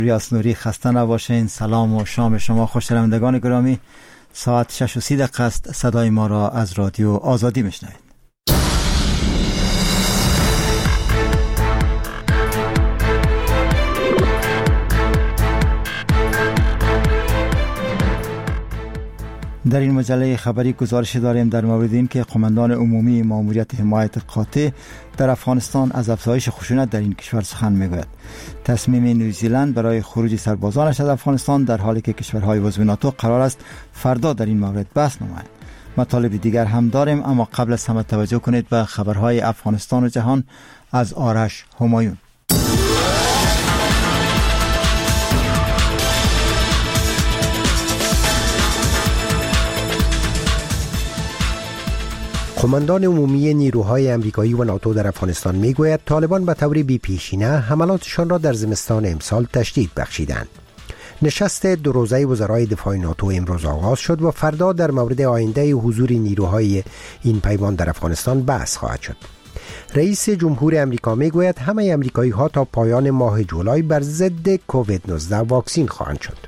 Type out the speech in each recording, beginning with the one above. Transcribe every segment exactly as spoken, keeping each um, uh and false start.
ریاض نوری خسته نباشین. سلام و شام شما خوش‌شنوندگان گرامی. ساعت شش و سی دقیقه است. صدای ما را از رادیو آزادی میشنوید. در این مجله خبری گزارش داریم در مورد این که قماندان عمومی ماموریت حمایت قاطع در افغانستان از افزایش خشونت در این کشور سخن میگوید. تصمیم نیوزیلند برای خروج سربازانش از افغانستان در حالی که کشورهای عضو ناتو قرار است فردا در این مورد بحث نمایند. مطالب دیگر هم داریم، اما قبل از همه توجه کنید به خبرهای افغانستان و جهان از آرش همایون. قماندان عمومی نیروهای آمریکایی و ناتو در افغانستان میگوید طالبان به طور بی پیشینه حملاتشان را در زمستان امسال تشدید بخشیدند. نشست دو روزه وزرای دفاع ناتو امروز آغاز شد و فردا در مورد آینده حضور نیروهای این پیمان در افغانستان بحث خواهد شد. رئیس جمهور آمریکا میگوید همه آمریکایی ها تا پایان ماه جولای بر ضد کووید نوزده واکسین خواهند شد.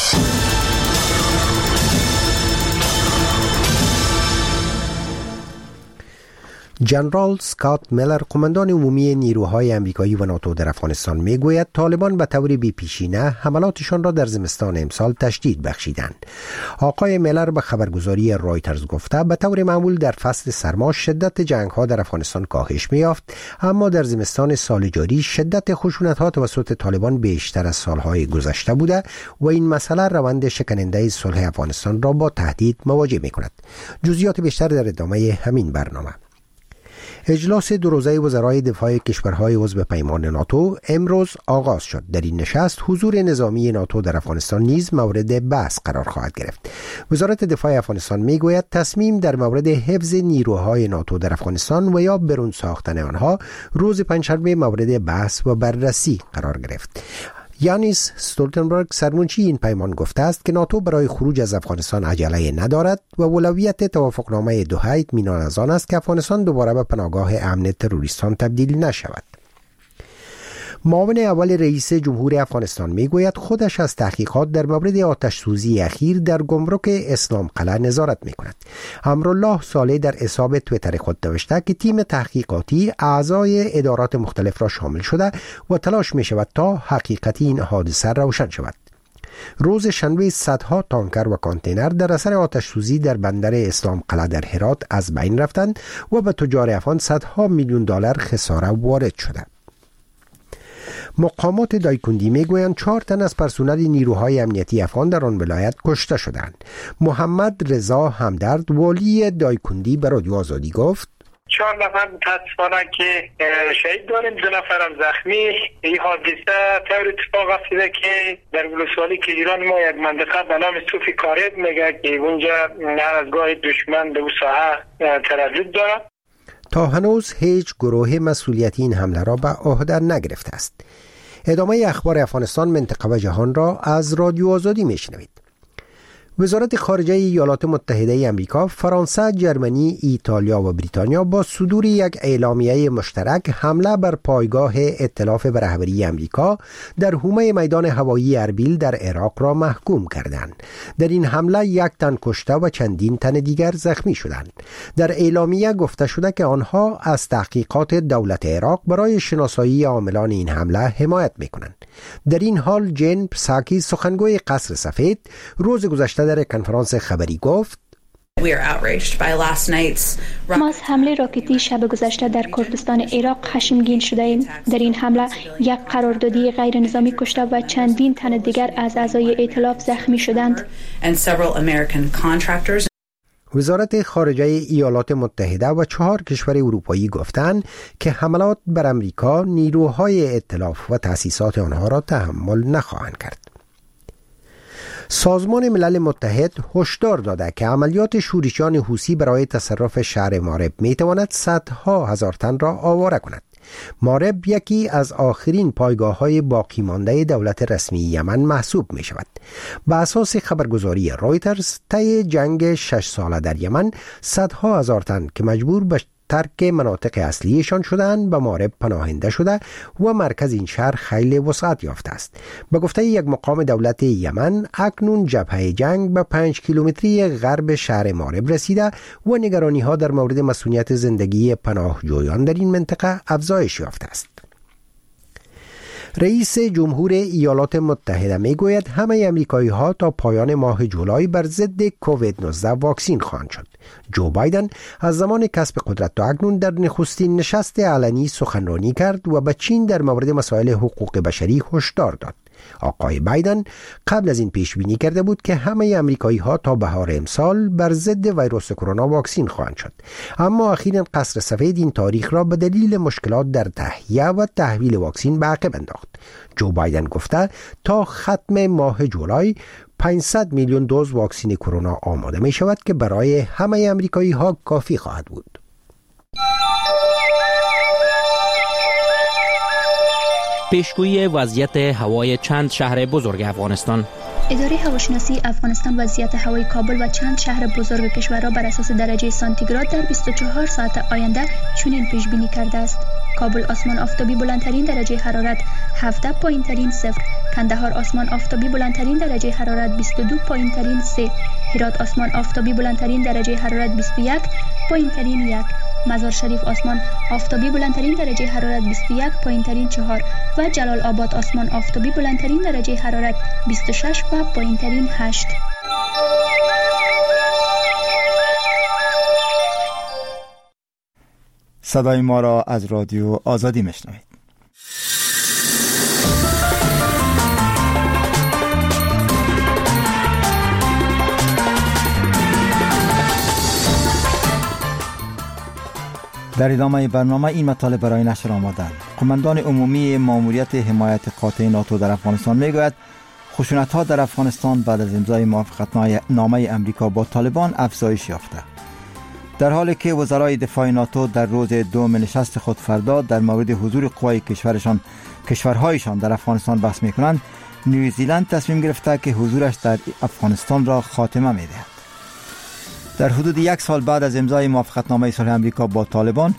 جنرال اسکات میلر قماندان عمومی نیروهای آمریکایی و ناتو در افغانستان میگوید طالبان به طور بی پیشینه حملاتشان را در زمستان امسال تشدید بخشیدند. آقای میلر به خبرگزاری رایترز گفته به طور معمول در فصل سرما شدت جنگ ها در افغانستان کاهش می‌یافت، اما در زمستان سال جاری شدت خشونت ها توسط طالبان بیشتر از سالهای گذشته بوده و این مسئله روند شکننده صلح افغانستان را با تهدید مواجه می‌کند. جزئیات بیشتر در ادامه همین برنامه. اجلاس دو روزه وزرای دفاع کشورهای عضو پیمان ناتو امروز آغاز شد. در این نشست حضور نظامی ناتو در افغانستان نیز مورد بحث قرار خواهد گرفت. وزارت دفاع افغانستان میگوید تصمیم در مورد حفظ نیروهای ناتو در افغانستان و یا برون ساختن آنها روز پنجشنبه مورد بحث و بررسی قرار گرفت. یانیس استولتنبرگ سرمنشی این پیمان گفته است که ناتو برای خروج از افغانستان عجله ندارد و اولویت توافقنامه دوحه اطمینان از آن است که افغانستان دوباره به پناهگاه امن تروریستان تبدیل نشود. معاون اول رئیس جمهور افغانستان میگوید خودش از تحقیقات در مورد آتش سوزی اخیر در گمرک اسلام قلعه نظارت میکند. امرالله صالح در حساب توییتر خود نوشته که تیم تحقیقاتی اعضای ادارات مختلف را شامل شده و تلاش می شود تا حقیقت این حادثه روشن شود. روز شنبه صدها تانکر و کانتینر در اثر آتش سوزی در بندر اسلام قلعه در هرات از بین رفتند و به تجار افغان صدها میلیون دلار خساره وارد شده. مقامات دایکندی میگویند چهار تن از پرسنل نیروهای امنیتی افغان در آن ولایت کشته شدند. محمد رضا همدرد والی دایکندی به رادیو آزادی گفت چهار نفر متاسفانه که شهید داریم، دو نفرم زخمی. این حادثه طور اتفاق افتاده که در ولسوالی که ایران ما یک منطقه به نام صوفی کارید میگه که اونجا نرزگاه دشمن به اون ساحه تردد داره. تا هنوز هیچ گروه مسئولیتی این حمله را به عهده نگرفته است. ادامه اخبار افغانستان، منطقه و جهان را از رادیو آزادی میشنوید. وزارت خارجه ایالات متحده آمریکا، فرانسه، جرمنی، ایتالیا و بریتانیا با صدور یک اعلامیه مشترک حمله بر پایگاه ائتلاف به رهبری آمریکا در حومه میدان هوایی اربیل در عراق را محکوم کردند. در این حمله یک تن کشته و چندین تن دیگر زخمی شدند. در اعلامیه گفته شده که آنها از تحقیقات دولت عراق برای شناسایی عاملان این حمله حمایت می‌کنند. در این حال جین پساکی، سخنگوی قصر سفید، روز گذشته در کنفرانس خبری گفت ما از حمله راکتی شب گذشته در کردستان عراق خشمگین شده ایم. در این حمله یک قراردادی غیر نظامی کشته و چندین تن دیگر از اعضای ائتلاف زخمی شدند. وزارت خارجه ایالات متحده و چهار کشور اروپایی گفتند که حملات بر امریکا نیروهای ائتلاف و تأسیسات آنها را تحمل نخواهند کرد. سازمان ملل متحد هشدار داده که عملیات شورشیان حوثی برای تصرف شهر مارب میتواند صدها هزار تن را آواره کند. مارب یکی از آخرین پایگاه‌های باقی مانده دولت رسمی یمن محسوب می شود. به اساس خبرگزاری رایترز، طی جنگ شش ساله در یمن صدها هزار تن که مجبور به ترک مناطق اصلیشان شدند به مارب پناهنده شده و مرکز این شهر خیلی وسعت یافته است. به گفته یک مقام دولت یمن، اکنون جبهه جنگ به پنج کیلومتری غرب شهر مارب رسیده و نگرانی ها در مورد مسئولیت زندگی پناهجویان در این منطقه افزایش یافته است. رئیس جمهور ایالات متحده می گوید همه امریکایی ها تا پایان ماه جولای بر ضد کووید نوزده واکسین خواهند شد. جو بایدن از زمان کسب قدرت تا اکنون در نخستین نشست علنی سخنرانی کرد و به چین در مورد مسائل حقوق بشری هشدار داد. آقای بایدن قبل از این پیش بینی کرده بود که همه امریکایی ها تا بهار امسال بر ضد ویروس کرونا واکسین خواهند شد، اما اخیراً قصر سفید این تاریخ را به دلیل مشکلات در تهیه و تحویل واکسین به عقب انداخت. جو بایدن گفته تا ختم ماه جولای پانصد میلیون دوز واکسن کرونا آماده می شود که برای همه امریکایی ها کافی خواهد بود. پیشگویی وضعیت هوای چند شهر بزرگ افغانستان. اداره هواشناسی افغانستان وضعیت هوای کابل و چند شهر بزرگ کشور را بر اساس درجه سانتیگراد در بیست و چهار ساعت آینده چنین پیش بینی کرده است: کابل آسمان آفتابی بلندترین درجه حرارت هفده، پایینترین صفر. کندهار آسمان آفتابی بلندترین درجه حرارت بیست و دو، پایینترین سه. هرات آسمان آفتابی بلندترین درجه حرارت بیست و یک، پایینترین یک. مزار شریف آسمان آفتابی بلندترین درجه حرارت بیست و یک، پایینترین چهار و جلال آباد آسمان آفتابی بلندترین درجه حرارت بیست و شش و پایینترین هشت. صدای ما را از رادیو آزادی میشنوید. در ادامه برنامه این مطالب برای نشر آمدند. قماندان عمومی ماموریت حمایت قاطع ناتو در افغانستان میگوید خشونت‌ها در افغانستان بعد از امضای موافقتنامه امریکا با طالبان افزایش یافته. در حالی که وزرای دفاع ناتو در روز دوم نشست خود فردا در مورد حضور قوای کشورشان کشورهایشان در افغانستان بحث میکنند، نیوزیلند تصمیم گرفته که حضورش در افغانستان را خاتمه میدهد. در حدود یک سال بعد از امضای موافقتنامه صلح امریکا با طالبان،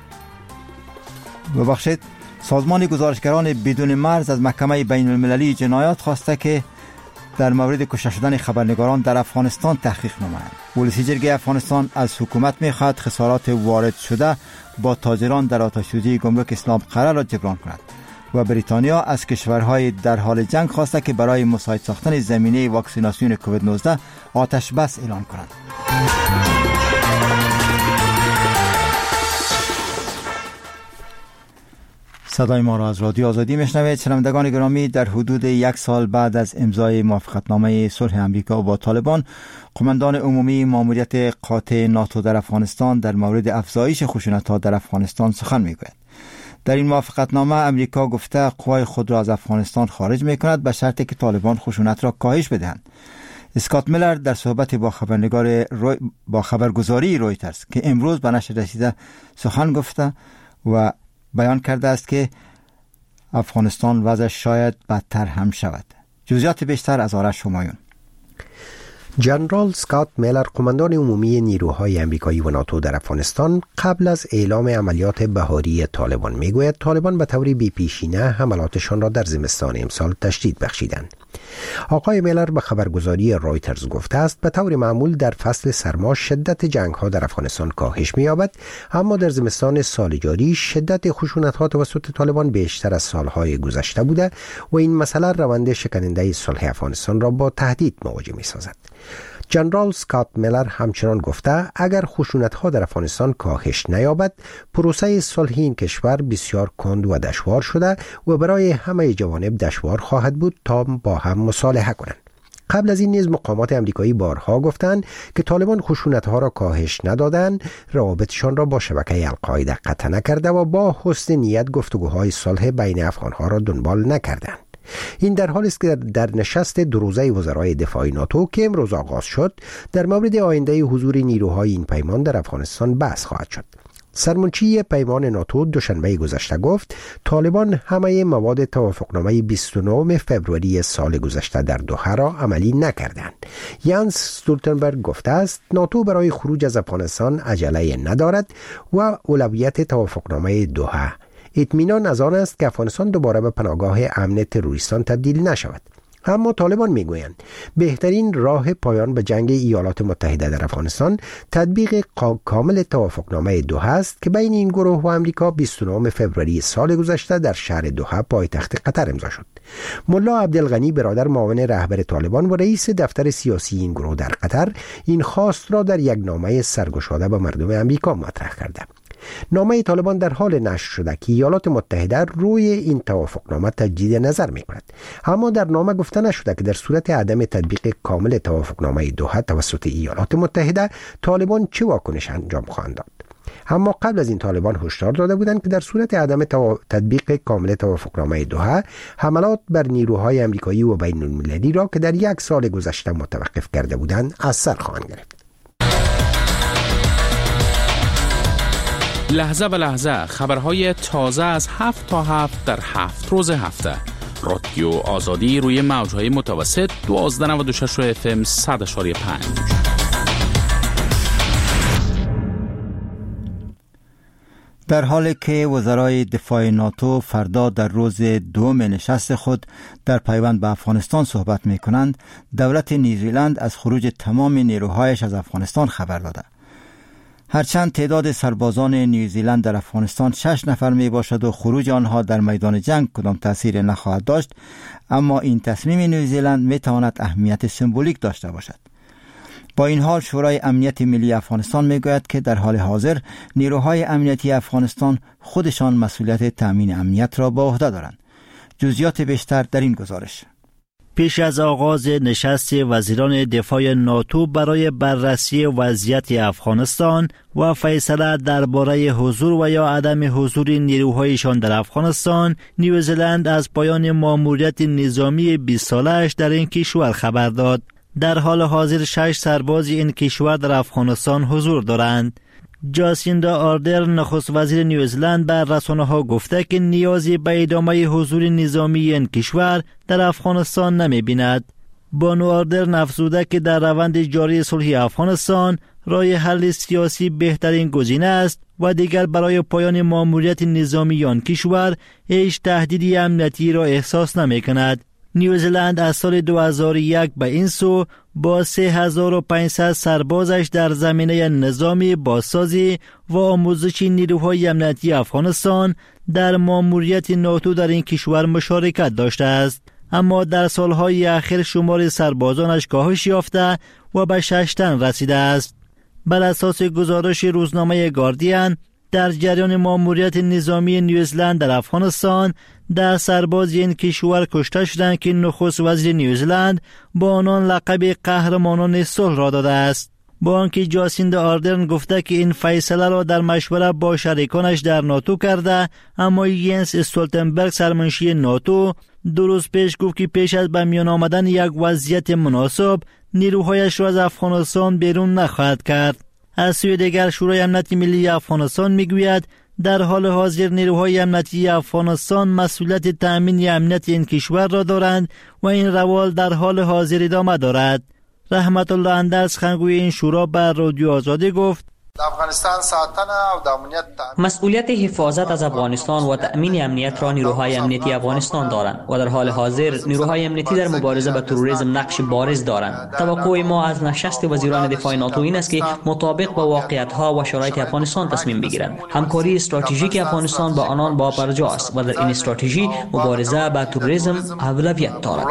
ببخشید سازمان گزارشگران بدون مرز از محکمه بین المللی جنایات خواسته که در مورد کشته شدن خبرنگاران در افغانستان تحقیق نمایند. پلیس جرگه افغانستان از حکومت می‌خواهد خسارات وارد شده با تاجران در آتش‌سوزی گمرک اسلام قره را جبران کند و بریتانیا از کشورهای در حال جنگ خواسته که برای مساعد ساختن زمینه واکسیناسیون کووید نوزده آتش بس اعلان کنند. صدای ما را از رادیو آزادی میشنوید. شنوندگان گرامی، در حدود یک سال بعد از امضای موافقتنامه صلح امریکا با طالبان، قماندان عمومی ماموریت قاطع ناتو در افغانستان در مورد افزایش خشونت‌ها در افغانستان سخن میگوید. در این موافقتنامه امریکا گفته قوای خود را از افغانستان خارج میکند به شرطی که طالبان خشونت را کاهش بدهند. اسکات میلر در صحبت با خبرنگار روی با خبرگزاری رویترز که امروز به نشر رسیده سخن گفته و بیان کرده است که افغانستان وضعش شاید بدتر هم شود. جزئیات بیشتر از آرش همایون. جنرال اسکات میلر، قماندان عمومی نیروهای امریکایی و ناتو در افغانستان، قبل از اعلام عملیات بهاری طالبان میگوید طالبان به طور بی‌پیشینه حملاتشان را در زمستان امسال تشدید بخشیدند. آقای میلر به خبرگزاری رویترز گفته است به طور معمول در فصل سرما شدت جنگ‌ها در افغانستان کاهش می‌یابد، اما در زمستان سال جاری شدت خشونت‌ها توسط طالبان بیشتر از سالهای گذشته بوده و این مسئله روند شکننده صلح افغانستان را با تهدید مواجه می‌سازد. جنرال اسکات میلر همچنان گفته اگر خشونت‌ها در افغانستان کاهش نیابد، پروسه صلح این کشور بسیار کند و دشوار شده و برای همه جوانب دشوار خواهد بود تا با هم مصالحه کنند. قبل از این نیز مقامات امریکایی بارها گفتند که طالبان خشونت‌ها را کاهش ندادند، روابطشان را با شبکه القاعده قطع نکرده و با حسن نیت گفتگوهای صلح بین افغان‌ها را دنبال نکردند. این در حالی است که در نشست دو روزه وزرای دفاع ناتو که امروز آغاز شد در مورد آینده حضور نیروهای این پیمان در افغانستان بحث خواهد شد. سرمنشی پیمان ناتو دوشنبه گذشته گفت طالبان همه مواد توافقنامه بیست و نه فوریه سال گذشته در دوحه را عملی نکردند. یانس استولتنبرگ گفته است ناتو برای خروج از افغانستان عجله ندارد و اولویت توافقنامه دوحه اطمینان از آن است که افغانستان دوباره به پناهگاه امن تروریستان تبدیل نشود. اما طالبان میگویند بهترین راه پایان به جنگ ایالات متحده در افغانستان تطبیق کامل توافقنامه دوحه است که بین این گروه و امریکا بیست و نه فوریه سال گذشته در شهر دوحه پایتخت قطر امضا شد. ملا عبدالغنی برادر معاون رهبر طالبان و رئیس دفتر سیاسی این گروه در قطر این خواست را در یک نامه سرگشاده به مردم امریکا مطرح کرده. نامه طالبان در حال نشر شده که ایالات متحده روی این توافقنامه تجدید نظر می‌کند، اما در نامه گفته نشده که در صورت عدم تطبیق کامل توافقنامه دوحه توسط ایالات متحده طالبان چه واکنش انجام خواهند داد. اما قبل از این طالبان هشدار داده بودند که در صورت عدم تطبیق کامل توافقنامه دوحه حملات بر نیروهای آمریکایی و بین المللی را که در یک سال گذشته متوقف کرده بودند از سر خواهند گرفت. لحظه به لحظه خبرهای تازه از هفت تا هفت در هفت روز هفته. رادیو آزادی روی موجهای متوسط دوازده نود و شش اف ام صد و پنج. در حالی که وزرای دفاع ناتو فردا در روز دوم نشست خود در پیوند به افغانستان صحبت می کنند، دولت نیوزیلند از خروج تمام نیروهایش از افغانستان خبر داده. هرچند تعداد سربازان نیوزیلند در افغانستان شش نفر می باشد و خروج آنها در میدان جنگ کدام تأثیر نخواهد داشت، اما این تصمیم نیوزیلند می تواند اهمیت سمبولیک داشته باشد. با این حال شورای امنیت ملی افغانستان می گوید که در حال حاضر نیروهای امنیتی افغانستان خودشان مسئولیت تأمین امنیت را به عهده دارند. جزئیات بیشتر در این گزارش. پیش از آغاز نشست وزیران دفاع ناتو برای بررسی وضعیت افغانستان و فیصله درباره حضور و یا عدم حضور نیروهایشان در افغانستان، نیوزیلند از پایان مأموریت نظامی بیست ساله‌اش در این کشور خبر داد. در حال حاضر شش سرباز این کشور در افغانستان حضور دارند. جاسیندا آردرن نخست وزیر نیوزیلند بر رسانه‌ها گفته که نیازی به ادامه حضور نظامی این کشور در افغانستان نمی بیند. بانو آردرن افزوده که در روند جاری صلح افغانستان راه حل سیاسی بهترین گزینه است و دیگر برای پایان مأموریت نظامی آن کشور هیچ تهدیدی امنیتی را احساس نمی کند. نیوزیلند از سال دو هزار و یک به این سو با سه هزار و پانصد سربازش در زمینه نظامی بازسازی و آموزش نیروهای امنیتی افغانستان در مأموریت ناتو در این کشور مشارکت داشته است، اما در سالهای اخیر شمار سربازانش کاهش یافته و به شش تن رسیده است. بر اساس گزارش روزنامه گاردین، در جریان مأموریت نظامی نیوزیلند در افغانستان ده سرباز این کشور کشته شدند که نخست وزیر نیوزیلند با آنان لقب قهرمانان صلح را داده است. با آنکه جاسیندا آردرن گفته که این فیصله را در مشوره با شریکانش در ناتو کرده، اما یانس استولتنبرگ سرمنشی ناتو دو روز پیش گفت که پیش از به میان آمدن یک وضعیت مناسب نیروهایش را از افغانستان بیرون نخواهد کرد. از سوی دیگر شورای امنیت ملی افغانستان میگوید در حال حاضر نیروهای امنیتی افغانستان مسئولیت تأمین امنیت این کشور را دارند و این روال در حال حاضر ادامه دارد. رحمت الله اندرز خنگوی این شورا بر رادیو آزادی گفت افغانستان ساتنه او د امنیت مسئولیت حفاظت از افغانستان و تأمین امنیت را نیروهای امنیتی افغانستان دارند و در حال حاضر نیروهای امنیتی در مبارزه با تروریسم نقش بارز دارند. توقع ما از نشست وزیران دفاع ناتو این است که مطابق با واقعیت‌ها و شرایط افغانستان تصمیم بگیرند. همکاری استراتژیک افغانستان با آنان با پرجاست و در این استراتژی مبارزه با تروریسم اولویت دارد.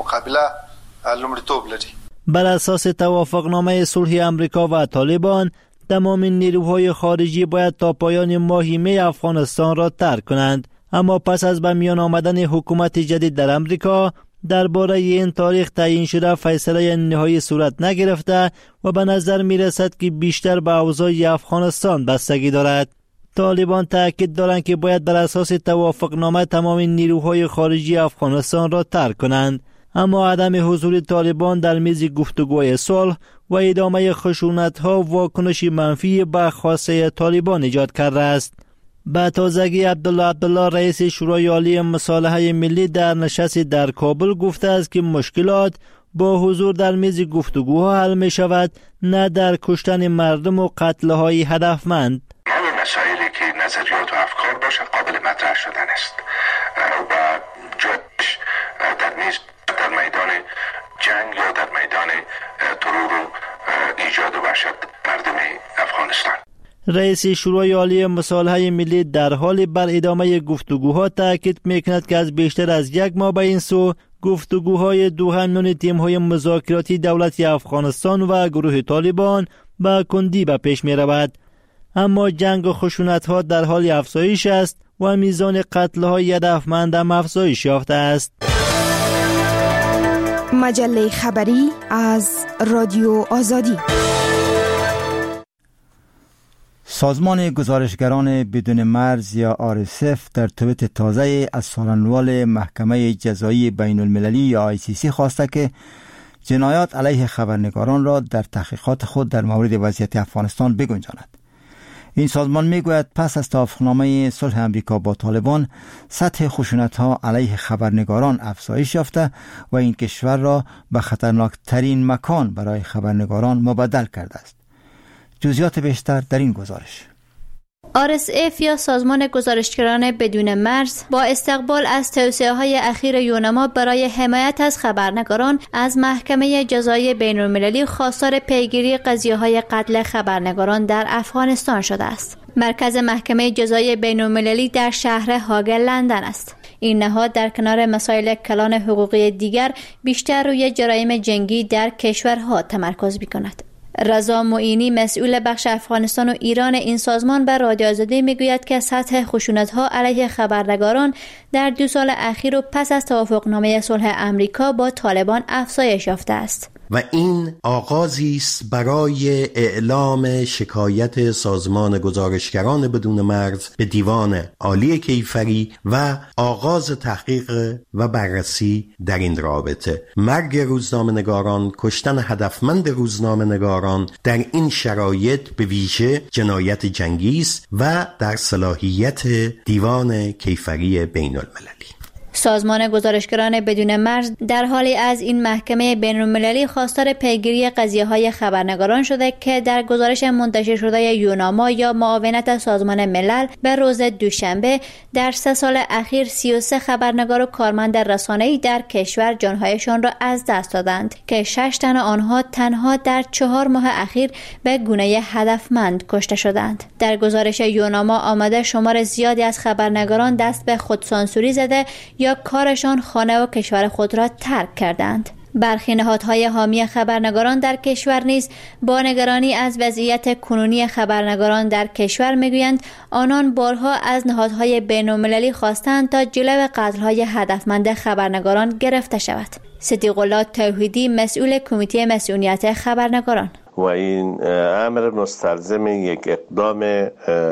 بر اساس توافقنامه صلح آمریکا و طالبان، تمام نیروهای خارجی باید تا پایان ماه می افغانستان را ترک کنند، اما پس از به میان آمدن حکومت جدید در امریکا درباره این تاریخ تعیین شده فیصله نهایی صورت نگرفته و به نظر می رسد که بیشتر به اوضاع افغانستان بستگی دارد. طالبان تاکید دارند که باید بر اساس توافقنامه تمام نیروهای خارجی افغانستان را ترک کنند، اما عدم حضور طالبان در میز گفتگوهای صلح و ادامه خشونت‌ها واکنشی منفی به خواسته طالبان ایجاد کرده است. به تازگی عبدالله عبدالله رئیس شورای عالی مصالحه ملی در نشستی در کابل گفته است که مشکلات با حضور در میز گفتگوها حل می شود، نه در کشتن مردم و قتل‌های هدفمند. همه مسائلی که نظریات و افکار باشه قابل مطرح شدن است و جایش در میز در میدان جنگ یا در میدان ترور و ایجاد وحشت مردم افغانستان. رئیس شورای عالی مصالحه ملی در حال بر ادامه گفتگوها تاکید میکند که از بیشتر از یک ماه به این سو گفتگوهای دو میان تیم‌های مذاکراتی دولت افغانستان و گروه طالبان به کندی به پیش می رود. اما جنگ و خشونت‌ها در حال افزایش است و میزان قتل‌های هدفمند هم افزایش یافته است. مجله خبری از رادیو آزادی. سازمان گزارشگران بدون مرز یا آر اس اف در توییت تازه از سخنگوی محکمه جزایی بین المللی یا آی سی سی خواسته که جنایات علیه خبرنگاران را در تحقیقات خود در مورد وضعیت افغانستان بگنجاند. این سازمان میگوید پس از توافقنامه صلح امریکا با طالبان سطح خشونت‌ها علیه خبرنگاران افزایش یافته و این کشور را به خطرناکترین مکان برای خبرنگاران مبدل کرده است. جزئیات بیشتر در این گزارش. آر اس اف یا سازمان گزارشگران بدون مرز با استقبال از توصیه‌های اخیر یونما برای حمایت از خبرنگاران از محکمه جزایی بین المللی خواستار پیگیری قضیه‌های قتل خبرنگاران در افغانستان شده است. مرکز محکمه جزایی بین المللی در شهر هاگ لندن است. این نهاد در کنار مسائل کلان حقوقی دیگر بیشتر روی جرایم جنگی در کشورها تمرکز می‌کند. رضا معینی مسئول بخش افغانستان و ایران این سازمان به رادیو آزادی میگوید که سطح خشونت‌ها علیه خبرنگاران در دو سال اخیر و پس از توافقنامه صلح امریکا با طالبان افزایش یافته است. و این آغازی است برای اعلام شکایت سازمان گزارشگران بدون مرز به دیوان عالی کیفری و آغاز تحقیق و بررسی در این رابطه. مرگ روزنامه‌نگاران، کشتن هدفمند روزنامه‌نگاران در این شرایط به ویژه جنایت جنگی است و در صلاحیت دیوان کیفری بین المللی. سازمان گزارشگران بدون مرز در حالی از این محکمه بین المللی خواستار پیگیری قضیه‌های خبرنگاران شده که در گزارش منتشر شده یوناما یا معاونت سازمان ملل به روز دوشنبه در سه سال اخیر سی و سه خبرنگار و کارمند رسانه‌ای در کشور جانهایشان را از دست دادند که شش تن آنها تنها در چهار ماه اخیر به گونه هدفمند کشته شدند. در گزارش یوناما آمده شمار زیادی از خبرنگاران دست به خودسانسوری زده یا کارشان خانه و کشور خود را ترک کردند. برخی نهادهای حامی خبرنگاران در کشور نیز با نگرانی از وضعیت کنونی خبرنگاران در کشور میگویند آنان بارها از نهادهای بین‌المللی خواستند تا جلو قتل‌های هدفمند خبرنگاران گرفته شود. صدیق الله توحیدی مسئول کمیته مسئولیت خبرنگاران: و این امر مستلزم یک اقدام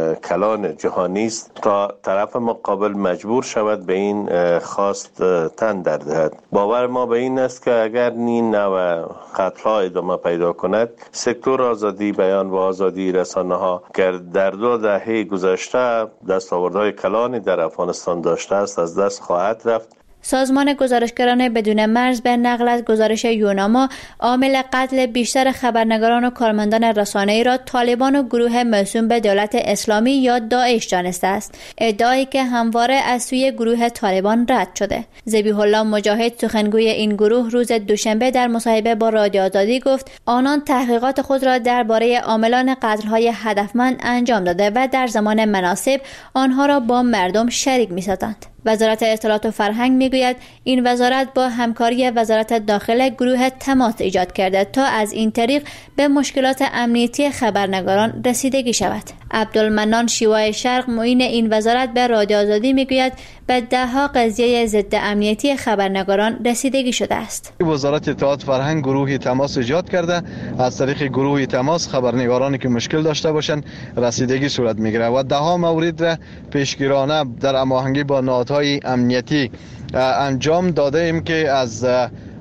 کلان جهانی است تا طرف مقابل مجبور شود به این خواست تن در دهد. باور ما به این است که اگر این نوع قتل‌ها ادامه پیدا کند، سکتور آزادی بیان و آزادی رسانه‌ها که در دو دهه گذشته دستاوردهای کلانی در افغانستان داشته است از دست خواهد رفت. سازمان گزارشگران بدون مرز به نقل از گزارش یوناما عامل قتل بیشتر خبرنگاران و کارمندان رسانه‌ای را طالبان و گروه موسوم به دولت اسلامی یا داعش دانسته است، ادعایی که همواره از سوی گروه طالبان رد شده. ذبیح الله مجاهد سخنگوی این گروه روز دوشنبه در مصاحبه با رادیو آزادی گفت آنان تحقیقات خود را درباره عاملان قتل‌های هدفمند انجام داده و در زمان مناسب آنها را با مردم شریک می‌سازند. وزارت اطلاعات و فرهنگ میگوید این وزارت با همکاری وزارت داخله گروه تماس ایجاد کرده تا از این طریق به مشکلات امنیتی خبرنگاران رسیدگی شود. عبدالمنان شیوای شرق معین این وزارت به رادیو آزادی میگوید به دهها قضیه ضد امنیتی خبرنگاران رسیدگی شده است. وزارت اطلاعات فرهنگ گروهی تماس ایجاد کرده، از طریق گروهی تماس خبرنگارانی که مشکل داشته باشند رسیدگی صورت میگیره و دهها مورد را پیشگیرانه در هماهنگی با نهادهای امنیتی انجام داده ایم که از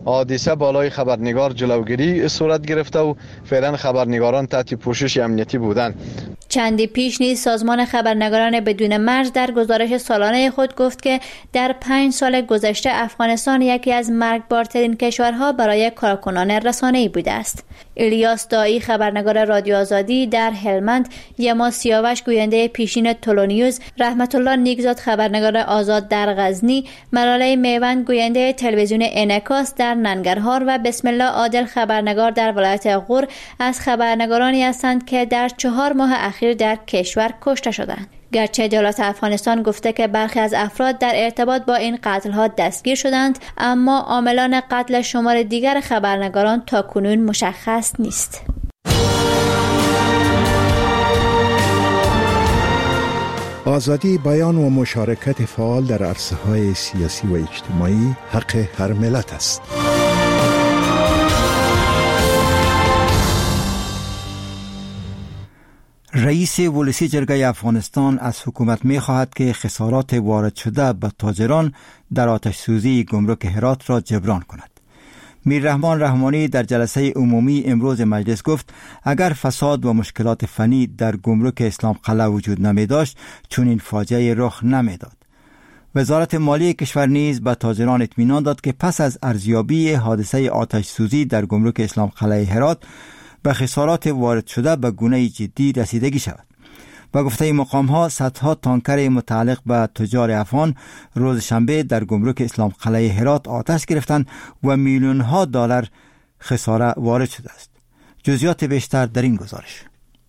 حادثه بالای خبرنگار جلوگیری صورت گرفته و فعلا خبرنگاران تحت پوشش امنیتی بودند. چندی پیش نیز سازمان خبرنگاران بدون مرز در گزارش سالانه خود گفت که در پنج سال گذشته افغانستان یکی از مرگبارترین کشورها برای کارکنان رسانه‌ای بوده است. الیاس دایی خبرنگار رادیو آزادی در هلمند، یما سیاوش گوینده پیشین تولونیوز، رحمت الله نیکزاد خبرنگار آزاد در غزنی، ملاله میوند گوینده تلویزیون انعکاس در ننگرهار و بسم الله عادل خبرنگار در ولایت غور از خبرنگارانی هستند که در چهار ماه اخیر در کشور کشته شدند. گرچه دولت افغانستان گفته که برخی از افراد در ارتباط با این قتل‌ها دستگیر شدند، اما عاملان قتل شمار دیگر خبرنگاران تاکنون مشخص نیست. آزادی بیان و مشارکت فعال در عرصه‌های سیاسی و اجتماعی حق هر ملت است. رئیس ولسی جرگه افغانستان از حکومت می خواهد که خسارات وارد شده به تاجران در آتش سوزی گمرک هرات را جبران کند. میر رحمان رحمانی در جلسه عمومی امروز مجلس گفت اگر فساد و مشکلات فنی در گمرک اسلام قلعه وجود نمی داشت چون این فاجعه رخ نمی داد. وزارت مالی کشور نیز به تاجران اطمینان داد که پس از ارزیابی حادثه آتش سوزی در گمرک اسلام قلعه هرات به خسارات وارد شده به گونه جدی رسیدگی شود. با گفته مقام ها صدها تانکر متعلق به تجار افغان روز شنبه در گمرک اسلام قلعه هرات آتش گرفتند و میلیون ها دلار خساره وارد شده است. جزئیات بیشتر در این گزارش.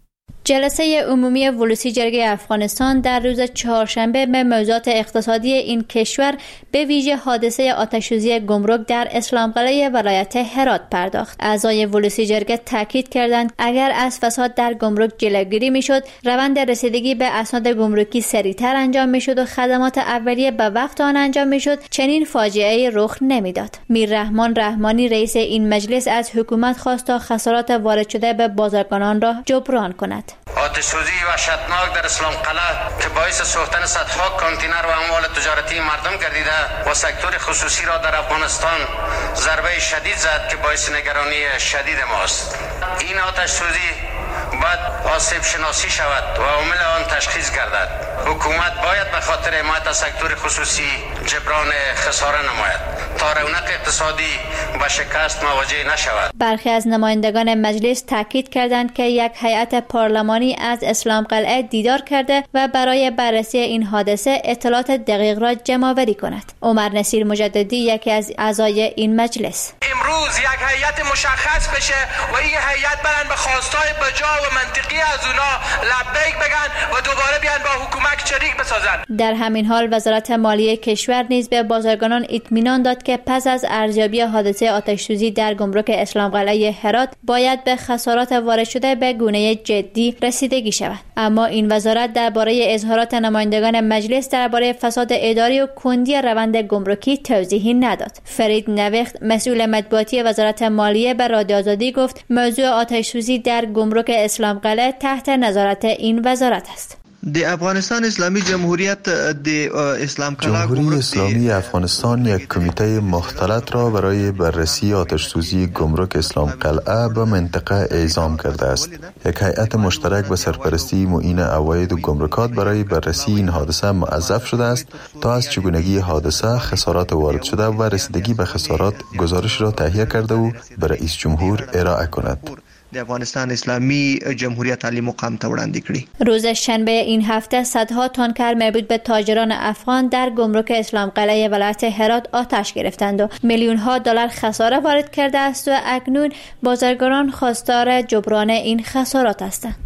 جلسه عمومی ولسی جرگه افغانستان در روز چهارشنبه به موضوعات اقتصادی این کشور به ویژه حادثه آتش‌سوزی گمرک در اسلام قلعه ولایت هرات پرداخت. اعضای ولسی جرگه تاکید کردند اگر از فساد در گمرک جلوگیری میشد، روند رسیدگی به اسناد گمرکی سریعتر انجام میشد و خدمات اولیه به وقت آن انجام میشد، چنین فاجعه‌ای رخ نمیداد. میر رحمان رحمانی رئیس این مجلس از حکومت خواست تا خسارات وارد شده به بازرگانان را جبران کند. آتش‌سوزی وحشتناک در اسلام قلعه که باعث سوختن صدها کانتینر و اموال تجارتی مردم گردیده و سکتور خصوصی را در افغانستان ضربه شدید زد که باعث نگرانی شدید ماست. این آتش‌سوزی باید آسیب شناسی شود و عامل آن تشخیص گردد. حکومت باید به خاطر حمایت از سکتور خصوصی جبران خساره نماید تا رونق اقتصادی با شکست مواجه نشود. برخی از نمایندگان مجلس تاکید کردند که یک هیئت پارلمانی از اسلام قلعه دیدار کرده و برای بررسی این حادثه اطلاعات دقیق را جمع‌آوری کند. عمر نصیر مجددی یکی از اعضای این مجلس: امروز یک هیئت مشخص بشه و این هیئت برن به خواستای بجا و منطقی از اونا لبیک بگن و دوباره بیان با حکومت شریک بسازن. در همین حال وزارت مالی کشور نیز به بازرگانان اطمینان داد که پس از ارزیابی حادثه آتش‌سوزی در گمرک اسلام قلعه هرات باید به خسارات وارد شده به گونه جدی رسیدگی شود. اما این وزارت درباره اظهارات نمایندگان مجلس درباره فساد اداری و کندی روند گمرکی توضیحی نداد. فرید نوخت مسئول مطبوعاتی وزارت مالیه به رادیو آزادی گفت موضوع آتش‌سوزی در گمرک اسلام قلعه تحت نظارت این وزارت است. د افغانستان اسلامی جمهوریت د اسلام قلعه جمهوری اسلامی افغانستان یک کمیته مختلط را برای بررسی آتش‌سوزی گمرک اسلام قلعه به منطقه اعزام کرده است. یک هیئت مشترک به سرپرستی معین عواید و گمرکات برای بررسی این حادثه موظف شده است تا از چگونگی حادثه، خسارات وارد شده و رسیدگی به خسارات گزارش را تهیه کرده و به رئیس جمهور ارائه کند. د افغانستان اسلامی جمهوریت عالی مقام ته وړاندې کړي. روز شنبه این هفته صدها تانکر مربوط به تاجران افغان در گمرک اسلام قلعه ولایت هرات آتش گرفتند و میلیون ها دلار خساره وارد کرده است و اکنون بازرگانان خواستار جبران این خسارات هستند.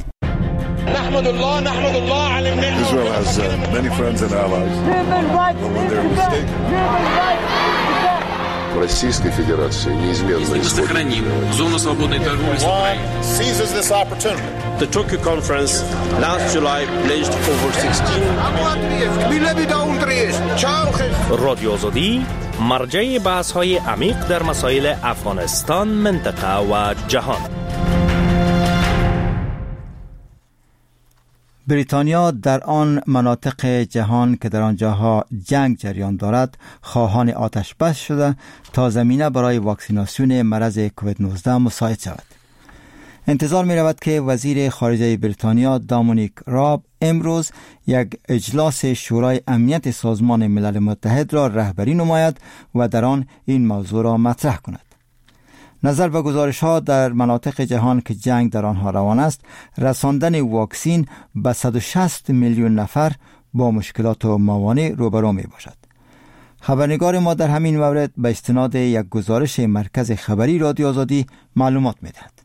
نحمد الله نحمد الله على النعمة. Israel has uh, many friends and allies. But when they're mistaken. Российской Федерации неизменно сохраним зону свободной торговли с Украиной. Seizes this opportunity. The Tokyo conference last July pledged over sixteen. رادیو آزادی مرجع بحث‌های عمیق در مسائل افغانستان، منطقه و جهان. بریتانیا در آن مناطق جهان که در آنجاها جنگ جریان دارد خواهان آتش بس شده تا زمینه برای واکسیناسیون مرض کووید نوزده مساعد شود. انتظار می رود که وزیر خارجه بریتانیا دامونیک راب امروز یک اجلاس شورای امنیت سازمان ملل متحد را رهبری نماید و در آن این موضوع را مطرح کند. نظر به گزارش ها در مناطق جهان که جنگ در آنها روان است، رساندن واکسین به صد و شصت میلیون نفر با مشکلات و موانع روبرو می باشد. خبرنگار ما در همین مورد به استناد یک گزارش مرکز خبری رادیو آزادی معلومات می دهد.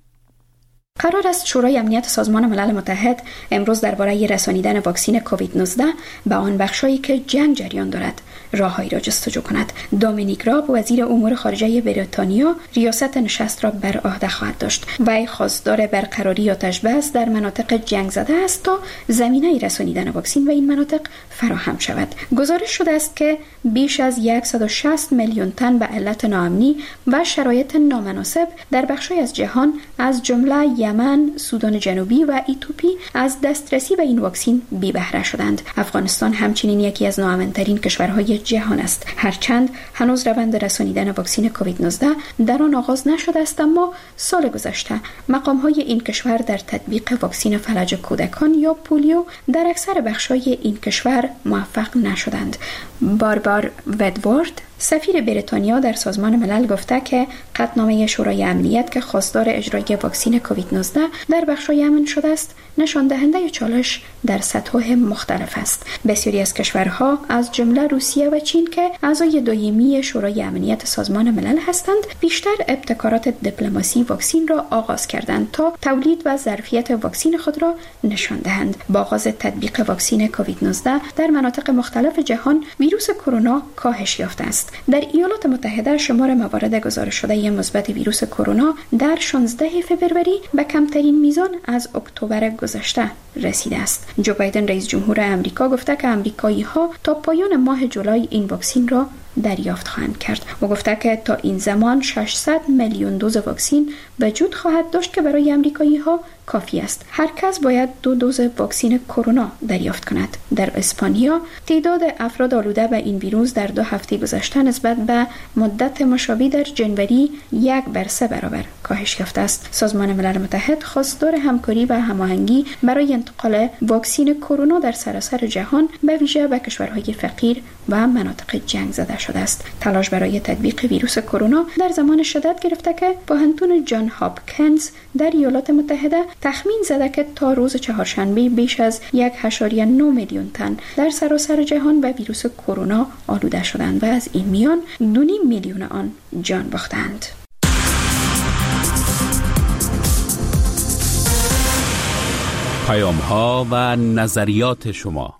قرار است شورای امنیت سازمان ملل متحد امروز درباره رسانیدن واکسین کووید نوزده به آن بخشایی که جنگ جریان دارد راههایی را جستجو کند. دامینیک راب وزیر امور خارجه بریتانیا ریاست نشست را بر عهده خواهد داشت. وی خواستار برقراری آتش بس در مناطق جنگ زده است تا زمینه رسانیدن واکسین و این مناطق فراهم شود. گزارش شده است که بیش از صد و شصت میلیون تن به علت ناامنی و شرایط نامناسب در بخشی از جهان از جمله یمن، سودان جنوبی و ایتوپی از دسترسی به این واکسین بی بهره شدند. افغانستان همچنین یکی از ناامن‌ترین کشورهای جهان است. هرچند هنوز روند رسانیدن واکسین کووید نوزده در آن آغاز نشده است، اما سال گذشته مقام‌های این کشور در تطبیق واکسین فلج کودکان یا پولیو در اکثر بخش‌های این کشور موفق نشدند. باربار ودوارد سفیر بریتانیا در سازمان ملل گفته که قطعنامه شورای امنیت که خواستار اجرای واکسین کووید نوزده در بخش‌های امن شده است نشان دهنده چالش در سطح مختلف است. بسیاری از کشورها از جمله روسیه و چین که اعضای دایمی شورای امنیت سازمان ملل هستند بیشتر ابتکارات دیپلماسی واکسین را آغاز کردند تا تولید و ظرفیت واکسین خود را نشان دهند. با آغاز تطبیق واکسین کووید نوزده در مناطق مختلف جهان ویروس کرونا کاهش یافته است. در ایالات متحده شمار موارد گزارش شده مثبت ویروس کرونا در شانزده فوریه به کمترین میزان از اکتبر گذشته رسیده است. جو بایدن رئیس جمهور امریکا گفته که امریکایی‌ها تا پایان ماه جولای این واکسین را دریافت خواهند کرد و گفته که تا این زمان ششصد میلیون دوز واکسین وجود خواهد داشت که برای امریکایی‌ها کافی است. هر کس باید دو دوز واکسین کرونا دریافت کند. در اسپانیا تعداد افراد آلوده به این ویروس در دو هفته گذشته نسبت به مدت مشابه در جنوری یک بر سه برابر کاهش یافته است. سازمان ملل متحد خواستار همکاری و هماهنگی برای انتقال واکسین کرونا در سراسر جهان به ویژه به کشورهای فقیر و مناطق جنگ زده شده است. تلاش برای تطبیق ویروس کرونا در زمان شدت گرفته که پوهنتون جان هاپکینز در ایالات متحده تخمین زده که تا روز چهارشنبه بیش از یک و نه میلیون تن در سراسر جهان به ویروس کرونا آلوده شدند و از این میان دو نیم میلیون آن جان باختند. پیام ها و نظریات شما.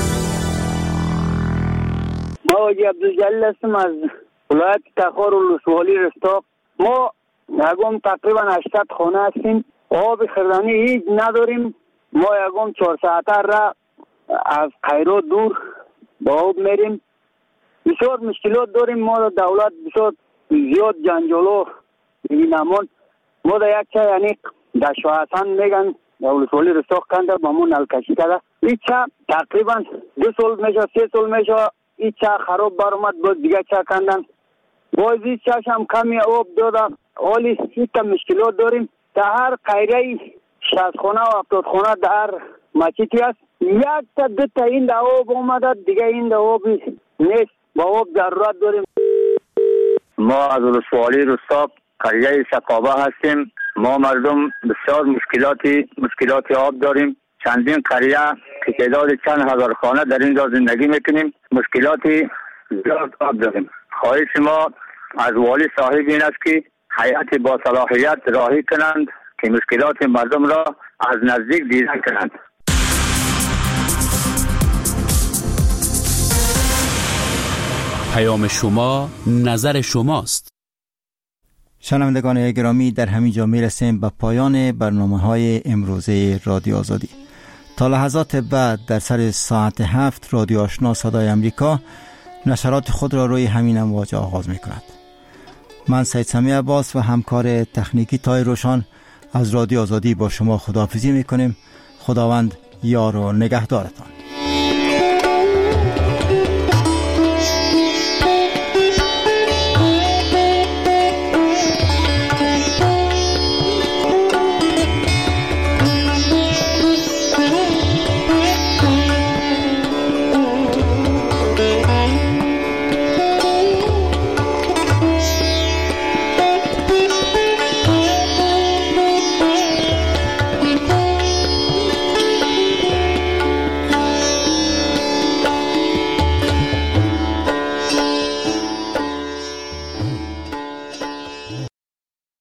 ما حاجی عبدالجلیل هستم از ولایت تخار ولسوالی رستاق. ما یکم تقریبا هشتصد خانه هستیم. آب خردنی هیچ نداریم. ما یکم چهار ساعته را از قیرو دور با آب میریم. بسیار مشکلات داریم. ما دولت بسیار زیاد جنجالو می‌نمون. ما در یک چه یعنی در شاهستان میگن ولسوالی رستاق کنده با مون نلکشی کرده. این چه تقریبا دو سال میشه سه سال میشه این چه خراب برآمد باز دیگه چه کندن. باز این چهش هم کمی آب دادم. حالی سیتا مشکلات داریم. در هر قیره شصت خانه و هفتاد خانه در هر مسجدی است. یک تا دو تا این در آب آمده دیگه این در آب نیست. با آب ضرورت داریم. ما از ولسوالی رستاق قریه شقابه هستیم. ما مردم بسیار مشکلاتی مشکلات آب داریم. چندین قریه که تعداد چند هزار خانه در اینجا زندگی میکنیم. مشکلاتی زیاد آب داریم. خواهش ما از والی صاحب این است که هیئت با صلاحیت راهی کنند که مشکلات مردم را از نزدیک دیدن کنند. پیام شما نظر شماست. شنوندگان گرامی، در همین جا میرسیم به پایان برنامه های امروزه رادیو آزادی. تا لحظات بعد در سر ساعت هفت رادیو آشنا صدای امریکا نشرات خود را روی همین امواج آغاز می کند. من سید سمیع عباس و همکار تکنیکی تای روشان از رادیو آزادی با شما خداحافظی می کنیم. خداوند یار و نگهدارتان.